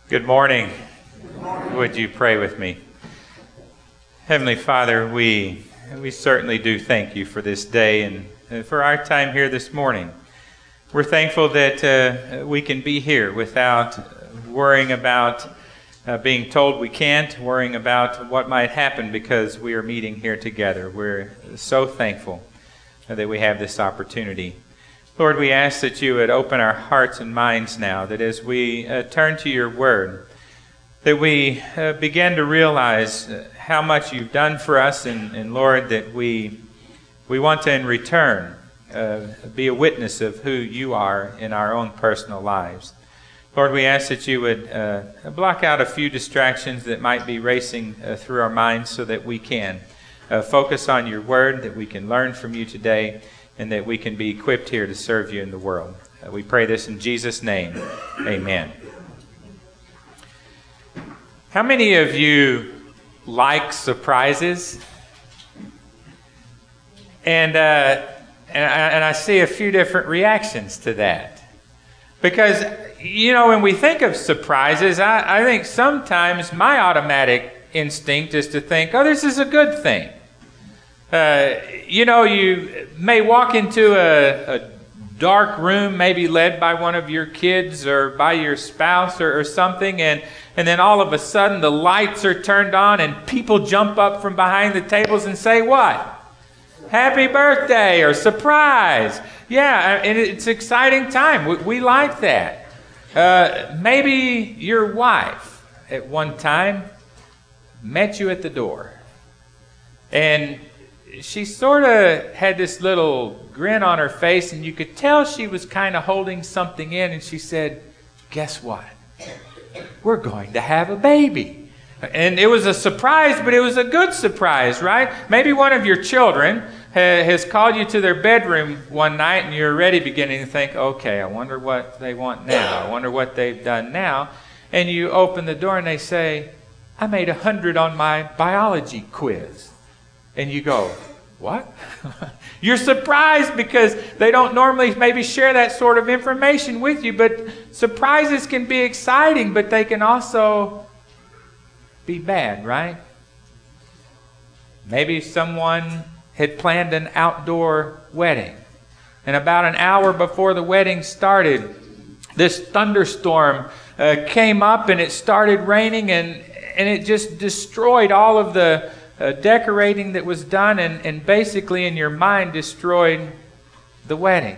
Good morning. Would you pray with me? Heavenly Father, we certainly do thank you for this day and for our time here this morning. We're thankful that we can be here without worrying about being told we can't, worrying about what might happen because we are meeting here together. We're so thankful that we have this opportunity. Lord, we ask that you would open our hearts and minds now, that as we turn to your word, that we begin to realize how much you've done for us, and Lord, that we want to in return be a witness of who you are in our own personal lives. Lord, we ask that you would block out a few distractions that might be racing through our minds so that we can focus on your word, that we can learn from you today, and that we can be equipped here to serve you in the world. We pray this in Jesus' name. Amen. How many of you like surprises? And I see a few different reactions to that. Because, you know, when we think of surprises, I think sometimes my automatic instinct is to think, oh, this is a good thing. You may walk into a dark room, maybe led by one of your kids or by your spouse or something, and then all of a sudden the lights are turned on and people jump up from behind the tables and say what? Happy birthday or surprise. Yeah, and it's an exciting time. We like that. Maybe your wife at one time met you at the door, and she sort of had this little grin on her face, and you could tell she was kind of holding something in, and she said, guess what? We're going to have a baby. And it was a surprise, but it was a good surprise, right? Maybe one of your children has called you to their bedroom one night, and you're already beginning to think, okay, I wonder what they want now. I wonder what they've done now. And you open the door, and they say, I made 100 on my biology quiz. And you go, what? You're surprised because they don't normally maybe share that sort of information with you, but surprises can be exciting, but they can also be bad, right? Maybe someone had planned an outdoor wedding, and about an hour before the wedding started, this thunderstorm came up, and it started raining, and it just destroyed all of the decorating that was done, and basically in your mind destroyed the wedding.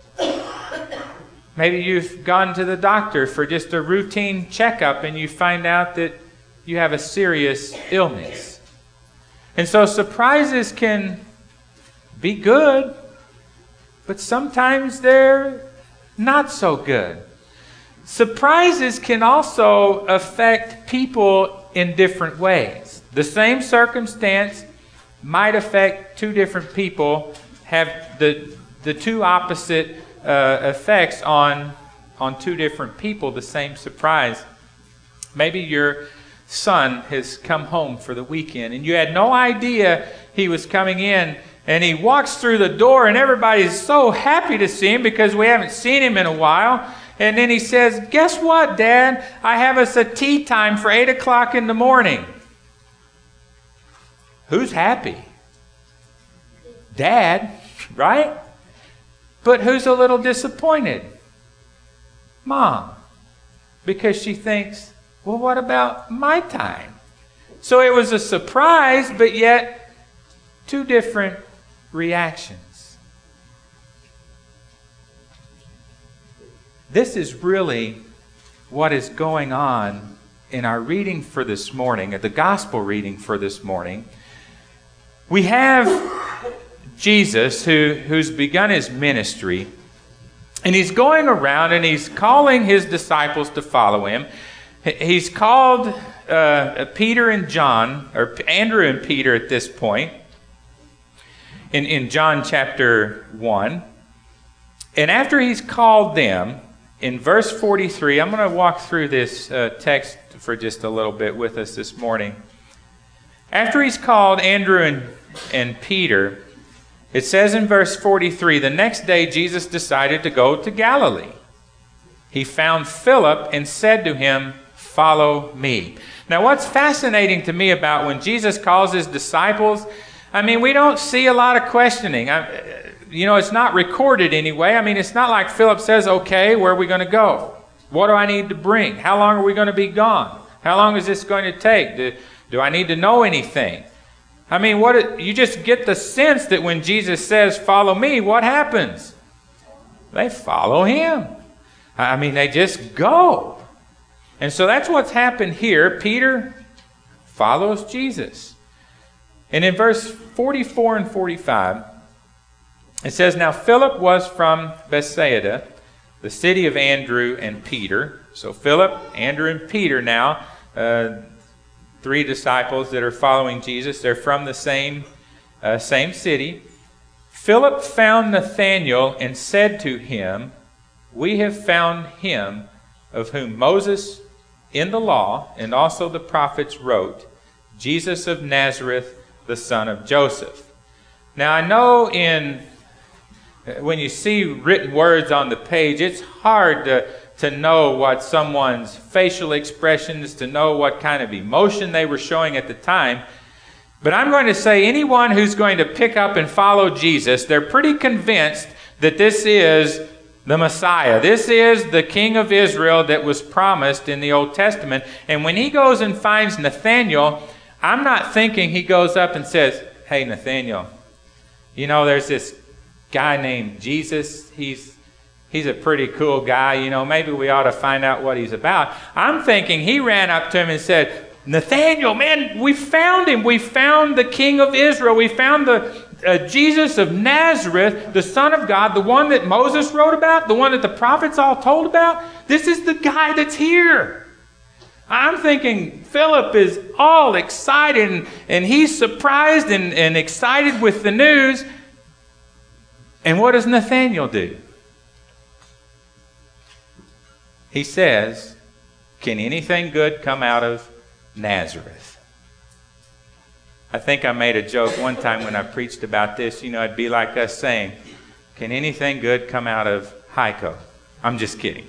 Maybe you've gone to the doctor for just a routine checkup, and you find out that you have a serious illness. And so surprises can be good, but sometimes they're not so good. Surprises can also affect people in different ways. The same circumstance might affect two different people, have the two opposite effects on two different people, the same surprise. Maybe your son has come home for the weekend, and you had no idea he was coming in, and he walks through the door, and everybody's so happy to see him because we haven't seen him in a while. And then he says, guess what, Dad? I have us a tea time for 8 o'clock in the morning. Who's happy? Dad, right? But who's a little disappointed? Mom. Because she thinks, well, what about my time? So it was a surprise, but yet two different reactions. This is really what is going on in our reading for this morning, the gospel reading for this morning. We have Jesus who's begun his ministry, and he's going around and he's calling his disciples to follow him. He's called Peter and John, or Andrew and Peter at this point, in John chapter 1. And after he's called them, in verse 43, I'm going to walk through this text for just a little bit with us this morning. After he's called Andrew and Peter, it says in verse 43, the next day Jesus decided to go to Galilee. He found Philip and said to him, follow me. Now, what's fascinating to me about when Jesus calls his disciples, I mean, we don't see a lot of questioning. It's not recorded anyway. I mean, it's not like Philip says, okay, where are we going to go? What do I need to bring? How long are we going to be gone? How long is this going to take? Do I need to know anything? I mean, you just get the sense that when Jesus says, follow me, what happens? They follow him. I mean, they just go. And so that's what's happened here. Peter follows Jesus. And in verse 44 and 45, it says, Now Philip was from Bethsaida, the city of Andrew and Peter. So Philip, Andrew, and Peter now, three disciples that are following Jesus. They're from the same city. Philip found Nathanael and said to him, We have found him of whom Moses in the law and also the prophets wrote, Jesus of Nazareth, the son of Joseph. Now I know when you see written words on the page, it's hard to know what someone's facial expressions, to know what kind of emotion they were showing at the time. But I'm going to say anyone who's going to pick up and follow Jesus, they're pretty convinced that this is the Messiah. This is the King of Israel that was promised in the Old Testament. And when he goes and finds Nathanael, I'm not thinking he goes up and says, Hey, Nathanael, there's this guy named Jesus. He's a pretty cool guy. Maybe we ought to find out what he's about. I'm thinking he ran up to him and said, Nathanael, man, we found him. We found the King of Israel. We found the Jesus of Nazareth, the Son of God, the one that Moses wrote about, the one that the prophets all told about. This is the guy that's here. I'm thinking Philip is all excited and he's surprised and excited with the news. And what does Nathanael do? He says, Can anything good come out of Nazareth? I think I made a joke one time when I preached about this. It'd be like us saying, Can anything good come out of Heiko? I'm just kidding.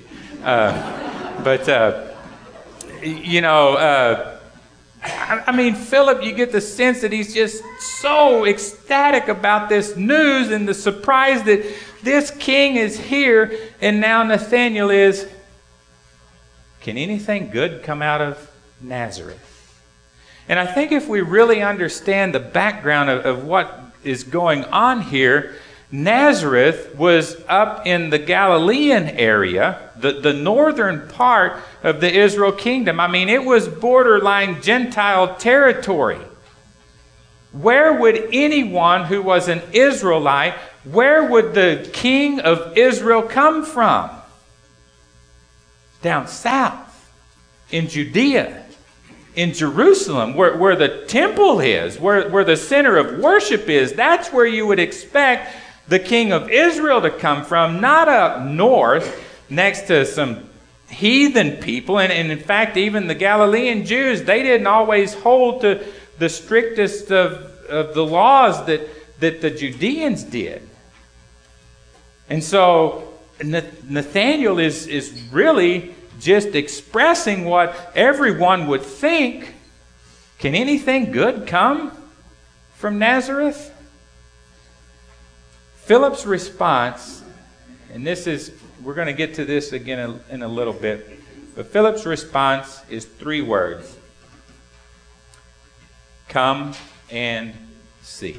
I mean, Philip, you get the sense that he's just so ecstatic about this news and the surprise that this king is here. And now Nathanael is, Can anything good come out of Nazareth? And I think if we really understand the background of what is going on here, Nazareth was up in the Galilean area, the northern part of the Israel kingdom. I mean, it was borderline Gentile territory. Where would anyone who was an Israelite, where would the king of Israel come from? Down south, in Judea, in Jerusalem, where the temple is, where the center of worship is. That's where you would expect the king of Israel to come from, not up north next to some heathen people. And in fact, even the Galilean Jews, they didn't always hold to the strictest of the laws that the Judeans did. And so Nathanael is really just expressing what everyone would think. Can anything good come from Nazareth? Philip's response, and we're going to get to this again in a little bit, but Philip's response is 3 words. Come and see.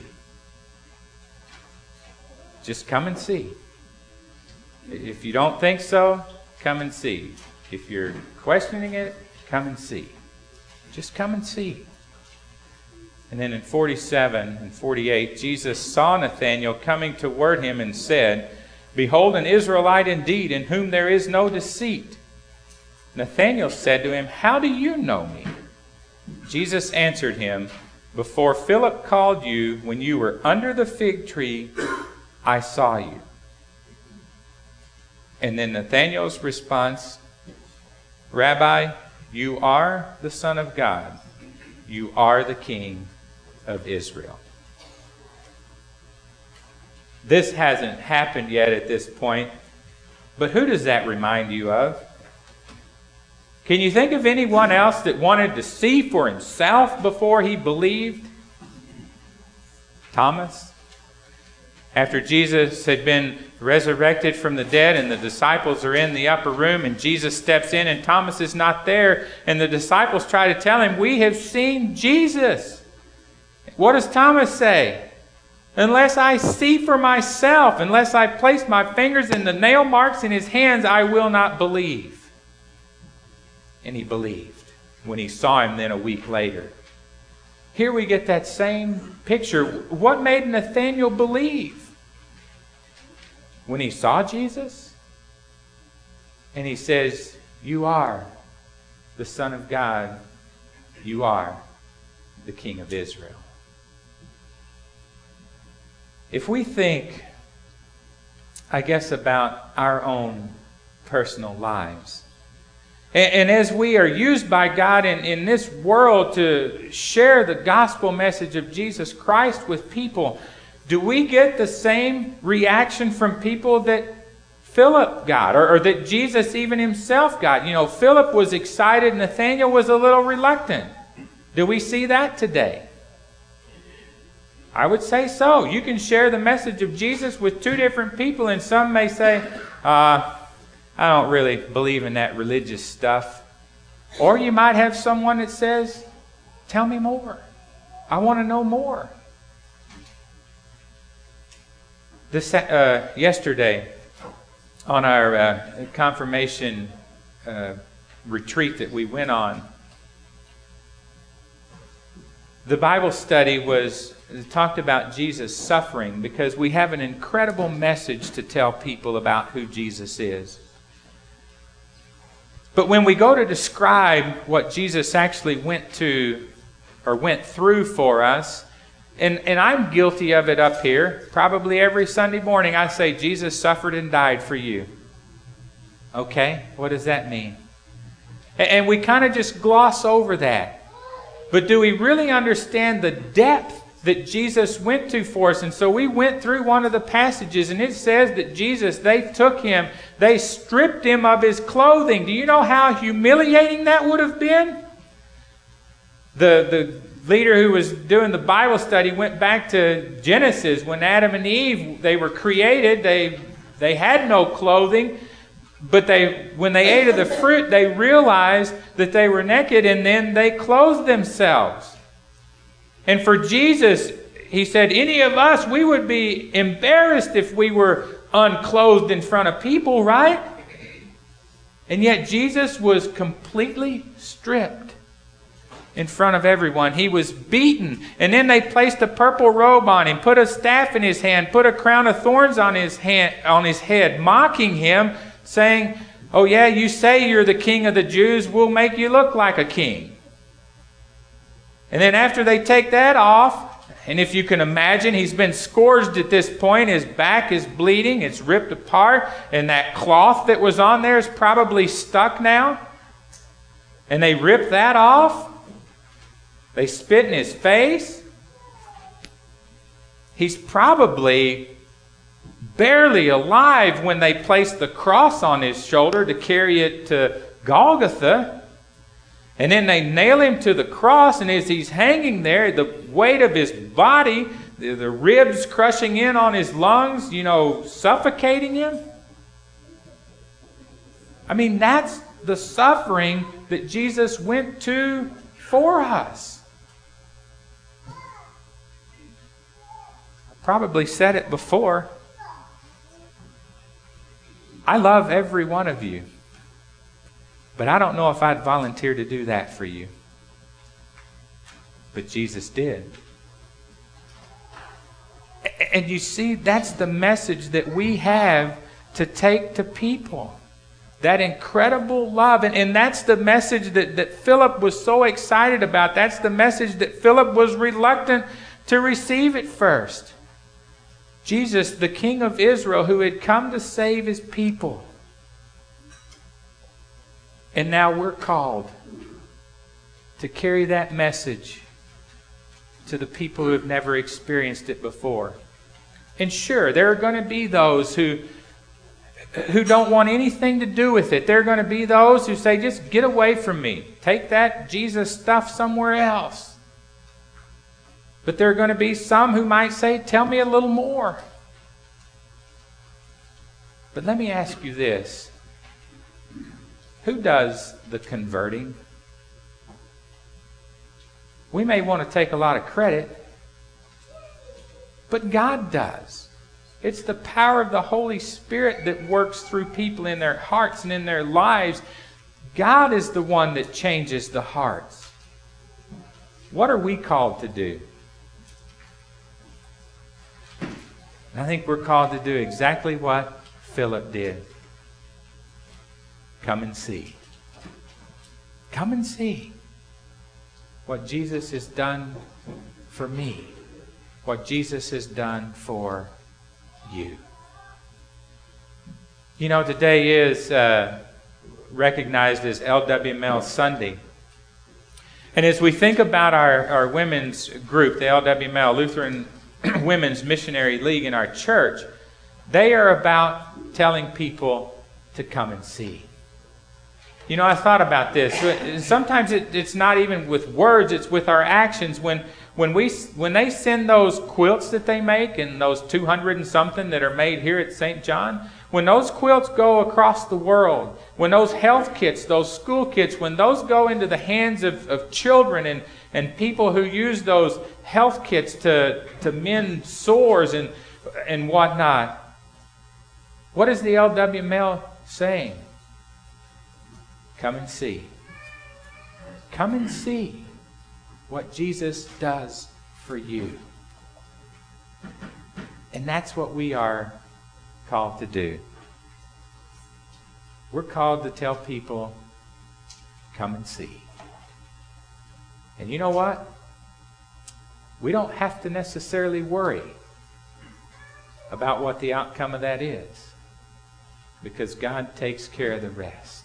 Just come and see. If you don't think so, come and see. If you're questioning it, come and see. Just come and see. And then in 47 and 48, Jesus saw Nathanael coming toward him and said, Behold, an Israelite indeed, in whom there is no deceit. Nathanael said to him, How do you know me? Jesus answered him, Before Philip called you, when you were under the fig tree, I saw you. And then Nathanael's response, Rabbi, you are the Son of God. You are the King of Israel. This hasn't happened yet at this point, but who does that remind you of? Can you think of anyone else that wanted to see for himself before he believed? Thomas. After Jesus had been resurrected from the dead and the disciples are in the upper room and Jesus steps in and Thomas is not there and the disciples try to tell him, "We have seen Jesus." What does Thomas say? "Unless I see for myself, unless I place my fingers in the nail marks in his hands, I will not believe." And he believed when he saw him then a week later. Here we get that same picture. What made Nathanael believe? When he saw Jesus and he says, "You are the Son of God. You are the King of Israel." If we think, I guess, about our own personal lives, and as we are used by God in this world to share the gospel message of Jesus Christ with people, do we get the same reaction from people that Philip got, or that Jesus even himself got? You know, Philip was excited, Nathanael was a little reluctant. Do we see that today? I would say so. You can share the message of Jesus with two different people, and some may say, I don't really believe in that religious stuff. Or you might have someone that says, "Tell me more. I want to know more." Yesterday, on our confirmation retreat that we went on, the Bible study talked about Jesus' suffering because we have an incredible message to tell people about who Jesus is. But when we go to describe what Jesus actually went through for us, and I'm guilty of it up here, probably every Sunday morning I say, "Jesus suffered and died for you." Okay, what does that mean? And we kind of just gloss over that. But do we really understand the depth that Jesus went to for us? And so we went through one of the passages, and it says that Jesus, they took him, they stripped him of his clothing. Do you know how humiliating that would have been? The leader who was doing the Bible study went back to Genesis when Adam and Eve, they were created. They had no clothing, but when they ate of the fruit, they realized that they were naked, and then they clothed themselves. And for Jesus, he said, any of us, we would be embarrassed if we were unclothed in front of people, right? And yet Jesus was completely stripped in front of everyone. He was beaten, and then they placed a purple robe on him, put a staff in his hand, put a crown of thorns on his head, mocking him, saying, "Oh yeah, you say you're the king of the Jews, we'll make you look like a king." And then after they take that off, and if you can imagine, he's been scourged at this point. His back is bleeding. It's ripped apart. And that cloth that was on there is probably stuck now. And they rip that off. They spit in his face. He's probably barely alive when they place the cross on his shoulder to carry it to Golgotha. And then they nail him to the cross, and as he's hanging there, the weight of his body, the ribs crushing in on his lungs, suffocating him. I mean, that's the suffering that Jesus went to for us. I probably said it before. I love every one of you. But I don't know if I'd volunteer to do that for you. But Jesus did. And you see, that's the message that we have to take to people. That incredible love. And that's the message that Philip was so excited about. That's the message that Philip was reluctant to receive at first. Jesus, the King of Israel, who had come to save his people. And now we're called to carry that message to the people who have never experienced it before. And sure, there are going to be those who who don't want anything to do with it. There are going to be those who say, just get away from me. Take that Jesus stuff somewhere else. But there are going to be some who might say, tell me a little more. But let me ask you this. Who does the converting? We may want to take a lot of credit, but God does. It's the power of the Holy Spirit that works through people in their hearts and in their lives. God is the one that changes the hearts. What are we called to do? I think we're called to do exactly what Philip did. Come and see. Come and see what Jesus has done for me. What Jesus has done for you. You know, today is recognized as LWML Sunday. And as we think about our women's group, the LWML, Lutheran Women's Missionary League in our church, they are about telling people to come and see. You know, I thought about this. Sometimes it's not even with words, it's with our actions. When they send those quilts that they make, and those 200 and something that are made here at St. John, when those quilts go across the world, when those health kits, those school kits, when those go into the hands of children and people who use those health kits to mend sores and whatnot, what is the LWML saying? Come and see. Come and see what Jesus does for you. And that's what we are called to do. We're called to tell people, come and see. And you know what? We don't have to necessarily worry about what the outcome of that is, because God takes care of the rest.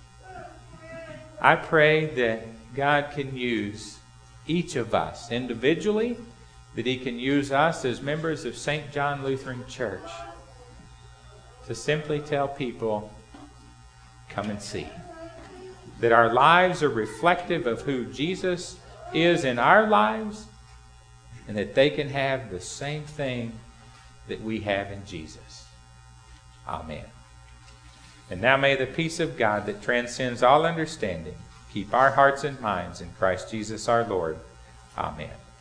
I pray that God can use each of us individually, that He can use us as members of St. John Lutheran Church to simply tell people, come and see. That our lives are reflective of who Jesus is in our lives, and that they can have the same thing that we have in Jesus. Amen. And now may the peace of God that transcends all understanding keep our hearts and minds in Christ Jesus our Lord. Amen.